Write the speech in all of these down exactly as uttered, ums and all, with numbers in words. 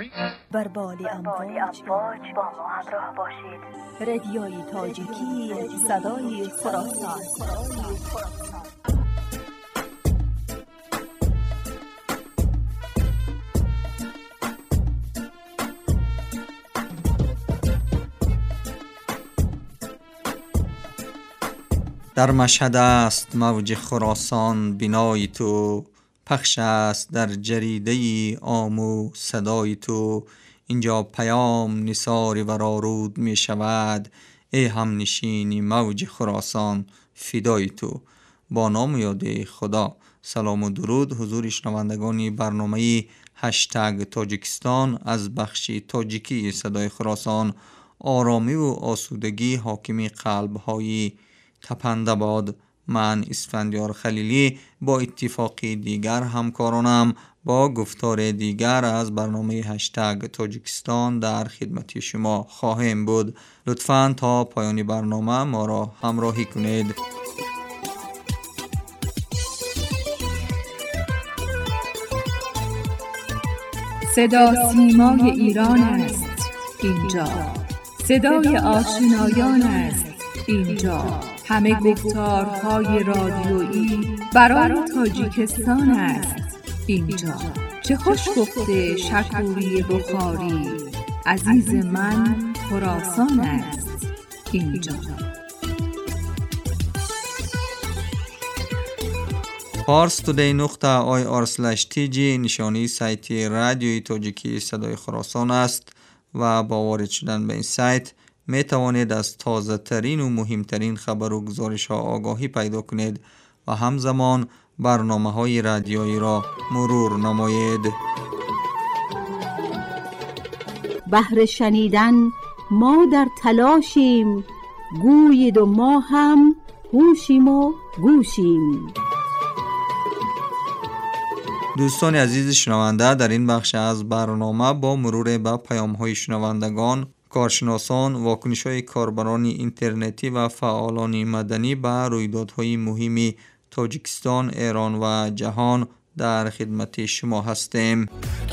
بر بالی امواج با ما همراه باشید. رادیوی تاجیکی، صدای خراسان. در مشهد است موج خراسان بینای تو، پخش است در جریده عام و صدای تو. اینجا پیام نثار ورارود می شود، ای همنشینی موج خراسان فدای تو. با نام و یاد خدا. سلام و درود حضور شنوندگان برنامه هشتگ تاجیکستان از بخش تاجیکی صدای خراسان. آرامی و آسودگی حاکم قلب‌های تپنده باد. من اسفندیار خلیلی با اتفاقی دیگر همکارانم با گفتار دیگر از برنامه هشتگ تاجیکستان در خدمت شما خواهیم بود. لطفاً تا پایان برنامه ما را همراهی کنید. صدا سیمای ایران است اینجا، صدای آشنایان است اینجا، همه گفتارهای رادیویی برای تاجیکستان است اینجا. چه خوش گفته شکوری بخاری، عزیز من خراسان است اینجا. پارس تودی نقطه آی آر سلش تی جی نشانی سایت رادیوی تاجیکی صدای خراسان است و با وارد شدن به این سایت می توانید از تازه ترین و مهمترین خبر و گزارش ها آگاهی پیدا کنید و همزمان برنامه های رادیویی را مرور نمایید. بهر شنیدن ما در تلاشیم، گویید و ما هم هوشیم و گوشیم. دوستان عزیز شنونده، در این بخش از برنامه با مرور به پیام های شنوندگان، کارشناسان، واکنش‌های کاربران اینترنتی و فعالان مدنی به رویدادهای مهم تاجیکستان، ایران و جهان در خدمت شما هستیم.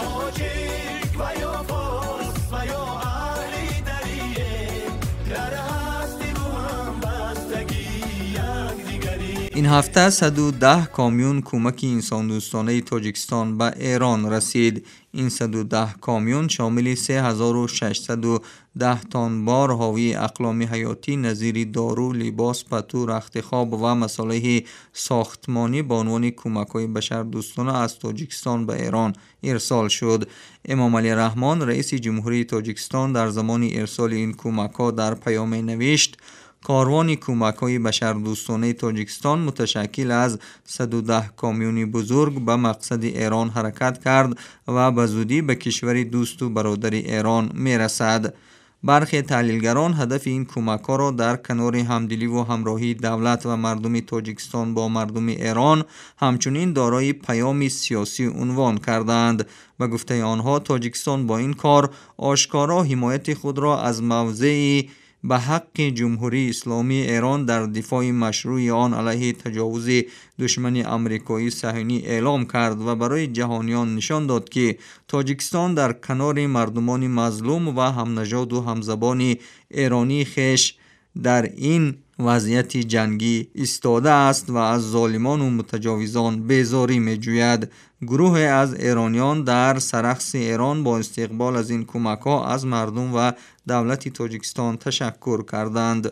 این هفته صد و ده کامیون کمک انسان دوستانه تاجیکستان به ایران رسید. این صد و ده کامیون شامل سه هزار و ششصد و ده تن بار حاوی اقلام حیاتی نظیر دارو، لباس، پتو، رخت خواب و مصالح ساختمانی به عنوان کمک‌های بشردوستانه از تاجیکستان به ایران ارسال شد. امام علی رحمان رئیس جمهوری تاجیکستان در زمان ارسال این کمک‌ها در پیام نوشت: کاروان کمک‌های بشردوستانه تاجیکستان متشکل از صد و ده کامیون بزرگ به مقصد ایران حرکت کرد و به زودی به کشور دوست و برادر ایران می‌رسد. برخی تحلیلگران هدف این کمک‌ها را در کنار همدلی و همراهی دولت و مردم تاجیکستان با مردم ایران همچنین دارای پیام سیاسی عنوان کردند. به گفته آنها تاجیکستان با این کار آشکارا حمایت خود را از موضعی به حق جمهوری اسلامی ایران در دفاع مشروع آن علیه تجاوز دشمن آمریکایی صهیونی اعلام کرد و برای جهانیان نشان داد که تاجیکستان در کنار مردمان مظلوم و همنژاد و همزبان ایرانی خیش در این وضعیت جنگی ایستاده است و از ظالمان و متجاوزان بیزاری می جوید. گروه از ایرانیان در سرخس ایران با استقبال از این کمک‌ها از مردم و دولت تاجیکستان تشکر کردند.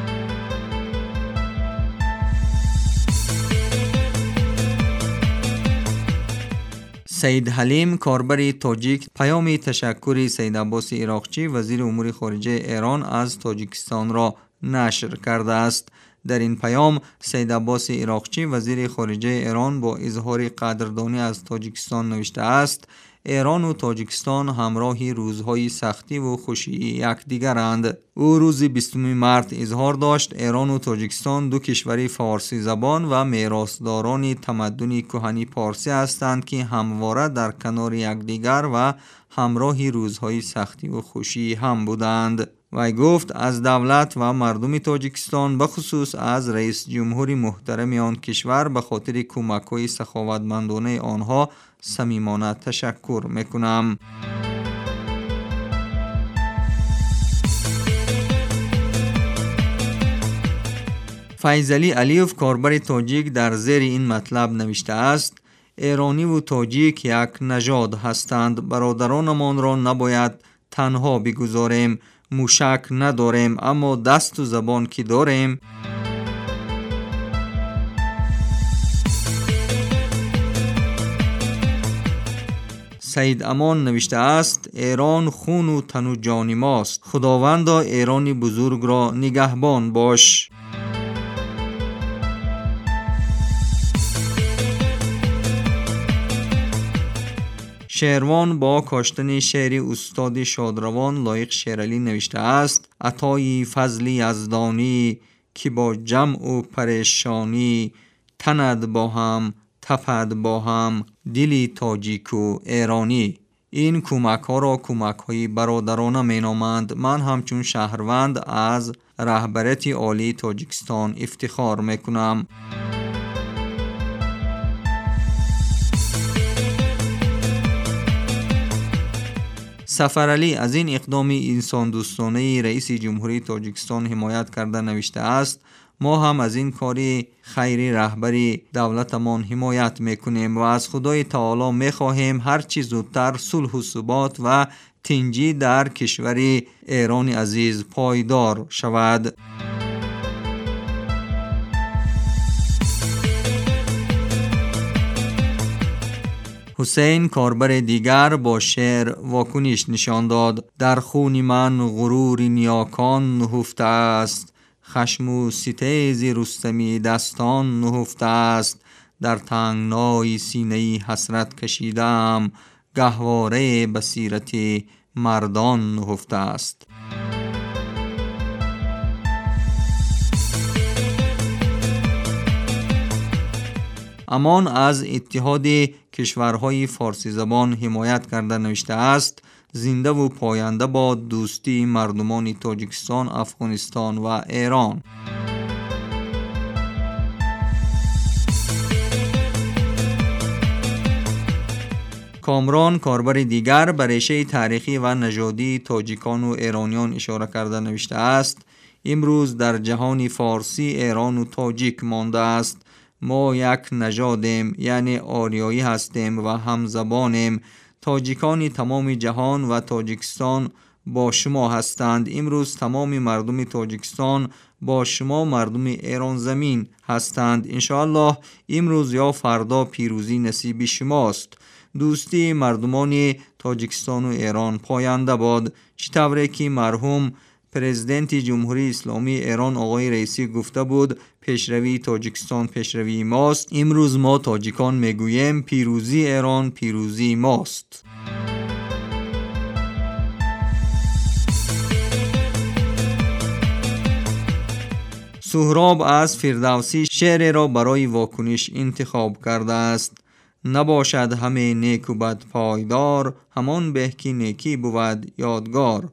سید حلیم کاربر تاجیک پیام تشکر سید عباس عراقچی وزیر امور خارجه ایران از تاجیکستان را نشر کرده است. در این پیام سید عباس عراقچی وزیر خارجه ایران با اظهار قدردانی از تاجیکستان نوشته است: ایران و تاجیکستان همراه روزهای سختی و خوشی یکدیگرند. او روز بیستم مارس اظهار داشت ایران و تاجیکستان دو کشور فارسی زبان و میراثداران تمدن کهن پارسی هستند که همواره در کنار یکدیگر و همراه روزهای سختی و خوشی هم بودند. وی گفت از دولت و مردم تاجیکستان به خصوص از رئیس جمهور محترم آن کشور به خاطر کمک‌های سخاوتمندانه آنها صمیمانه تشکر میکنم. فیضعلی علیوف کاربر تاجیک در زیر این مطلب نوشته است: ایرانی و تاجیک یک نژاد هستند. برادرانمان را نباید تنها بگذاریم. موشک نداریم اما دست و زبان که داریم. سید امان نوشته است: ایران خون و تن و جان ماست. خداوندا ایرانی بزرگ را نگهبان باش. شعروان با کاشتن شعر استاد شادروان لایق شیرعلی نوشته است: عطای فضلی یزدانی که با جمع و پریشانی، تند با هم تپد با هم دلی تاجیک و ایرانی. این کمک ها را کمک های برادرانه می نامند. من همچون شهروند از رهبریت عالی تاجیکستان افتخار می کنم. سفرعلی از این اقدام انسان دوستانه رئیس جمهوری تاجیکستان حمایت کرده نوشته است: ما هم از این کاری خیری رهبری دولتمان حمایت میکنیم و از خدای تعالی میخواهیم هر چی زودتر صلح و ثبات و تنجی در کشور ایران عزیز پایدار شود. حسین کاربر دیگر با شعر واکنش نشان داد: در خون من غرور نیاکان نهفته است، خشم و ستیز رستمی دستان نهفته است، در تنگنای سینه حسرت کشیدم، گهواره بصیرت مردان نهفته است. امان از اتحاد کشورهای فارسی زبان حمایت کرده نوشته است: زنده و پاینده باد دوستی مردمان تاجیکستان، افغانستان و ایران. کامران کاربر دیگر به ریشه تاریخی و نژادی تاجیکان و ایرانیان اشاره کرده نوشته است: امروز در جهان فارسی ایران و تاجیک مانده است. ما یک نژادیم، یعنی آریایی هستیم و همزبانیم. تاجیکان تمام جهان و تاجیکستان با شما هستند. امروز تمام مردم تاجیکستان با شما مردم ایران زمین هستند. انشاءالله امروز یا فردا پیروزی نصیب شماست. دوستی مردمان تاجیکستان و ایران پاینده باد. چطوره که مرحوم پرزیدنت جمهوری اسلامی ایران آقای رئیسی گفته بود: پیشروی تاجیکستان پیشروی ماست. امروز ما تاجیکان میگوییم پیروزی ایران پیروزی ماست. سهراب از فردوسی شعر را برای واکنش انتخاب کرده است: نباشد همه نیک و بد پایدار، همان به که نیکی بود یادگار.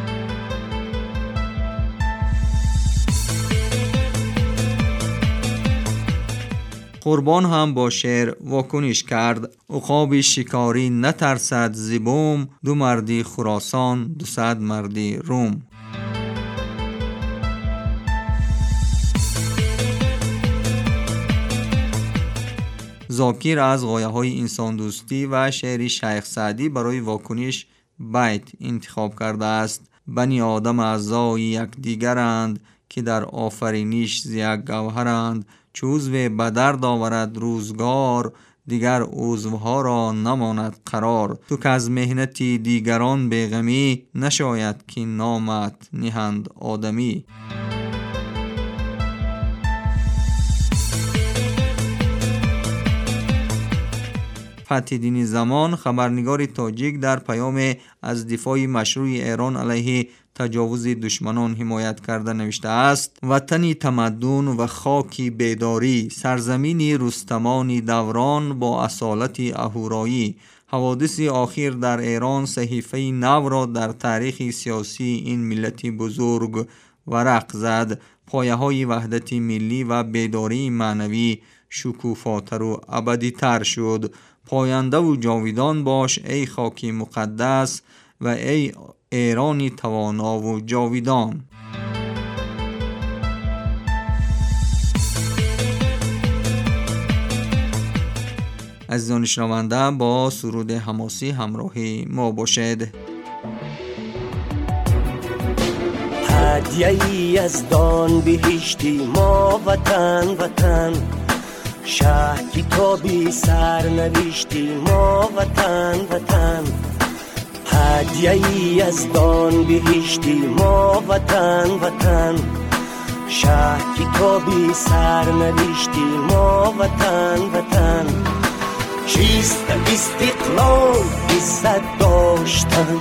قربان هم با شعر واکنش کرد: عقاب شکاری نترسد ز بوم، دو مردی خراسان دو صد مردی روم. ذاکر از غایه های انسان دوستی و شعر شیخ سعدی برای واکنش بیت انتخاب کرده است: بنی آدم اعضای یک دیگرند، که در آفرینش ز یک گوهرند. چو عضو به درد آورد روزگار، دیگر عضوها را نماند قرار. تو که از مهنت دیگران بیغمی، نشاید که نامت نهند آدمی. فتح‌الدین زمان خبرنگار تاجیک در پیام از دفاع مشروع ایران علیه تجاوز دشمنان حمایت کرده نوشته است: وطنی تمدن و خاکی بیداری، سرزمینی رستمان دوران با اصالت اهورایی. حوادث آخر در ایران صحیفه نو را در تاریخ سیاسی این ملت بزرگ ورق زد. پایه های وحدت ملی و بیداری معنوی شکوفاتر و ابدی تر شد. پاینده و جاویدان باش ای خاکی مقدس، و ای ایرانی توانا و جاویدان. عزیزان شنونده با سرود حماسی همراهی ما باشد. هدیه‌ای از دان بهشتی ما وطن وطن، شهر کتابی سر نوشتی ما وطن وطن. هدیه‌ای از دان بهشتی ما وطن وطن، شهر کتابی سر نوشتی ما وطن وطن. چیست استقلال عزت داشتن،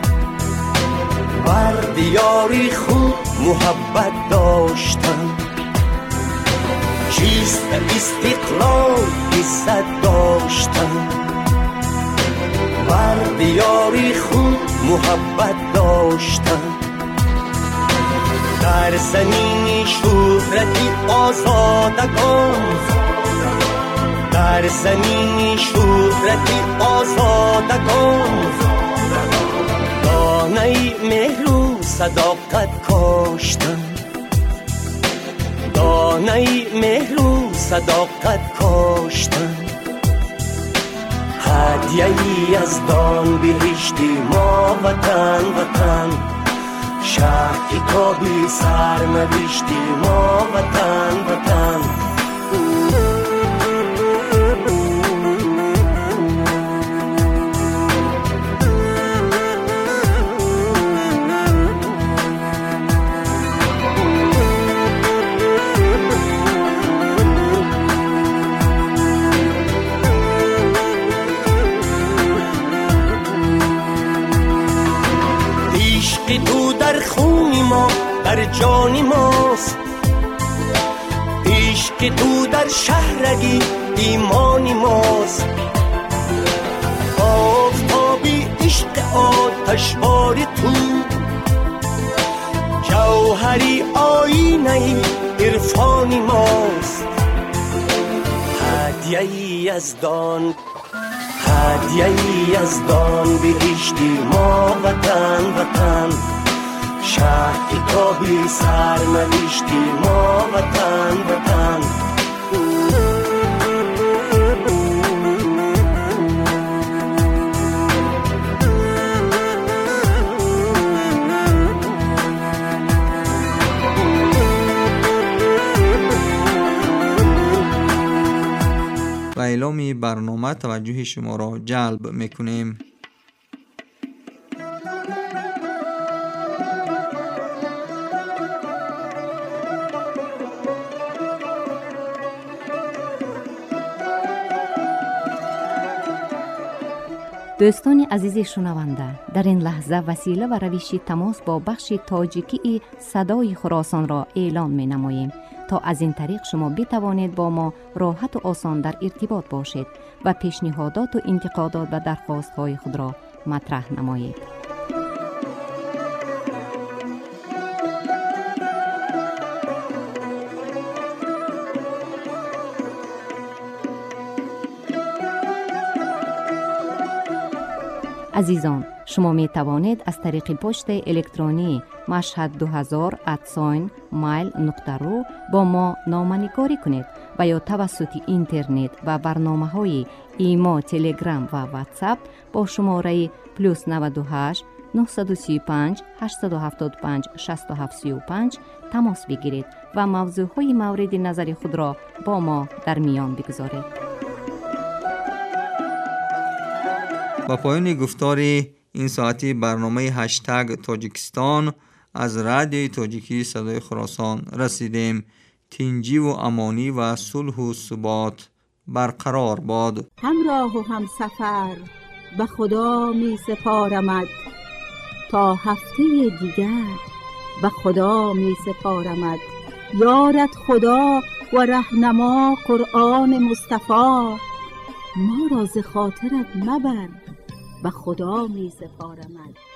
بر دیاری خود محبت داشتن. چیست استقلال عزت داشتن، بر دیاری خود محبت داشتن. در زمین شهرتی آزادگان، در زمین شهرتی آزادگان، دانه مهر و صداقت کاشتن، دانه مهر و صداقت کاشتن. هدیه‌ای از دان بهشتی ما وطن وطن، شهر کتابی سر نوشتی ما وطن وطن. تو در خون ما در جان ماست، عشق تو در شهرگی ایمان ماست. آفتابی عشق آتشبار تو، جوهری آینه عرفان ماست. هدیه‌ای از دان، هدیه‌ای از دان بهشتی ما وطن وطن، شهر کتابی سر نوشتی ما وطن وطن. و اعلام برنامه توجه شما را جلب میکنیم. دوستان عزیز شنونده، در این لحظه وسیله و روش تماس با بخش تاجیکی صدای خراسان را اعلان می نماییم تا از این طریق شما بتوانید با ما راحت و آسان در ارتباط باشید و پیشنهادات و انتقادات و درخواست های خود را مطرح نمایید. عزیزان، شما می توانید از طریق پست الکترونی مشهد دو هزار ات مایل نقطه رو با ما نامه‌نگاری کنید و یا توسط اینترنت و برنامه‌های ایما، تلگرام و واتساپ با شماره پلوس نود و هشت نه سه پنج هشت هفت پنج شش هفت سه پنج تماس بگیرید و موضوعهای مورد نظر خود را با ما در میان بگذارید. با پایان گفتار این ساعتی برنامه هشتگ تاجیکستان از رادیوی تاجیکی صدای خراسان رسیدیم. تینجی و امانی و صلح و ثبات برقرار باد. همراه و هم سفر به خدا می سپارمد، تا هفته دیگر به خدا می سپارمد. یارت خدا و رهنما قرآن مصطفی، ما را ز خاطرت مبر به خدا می سپارمد.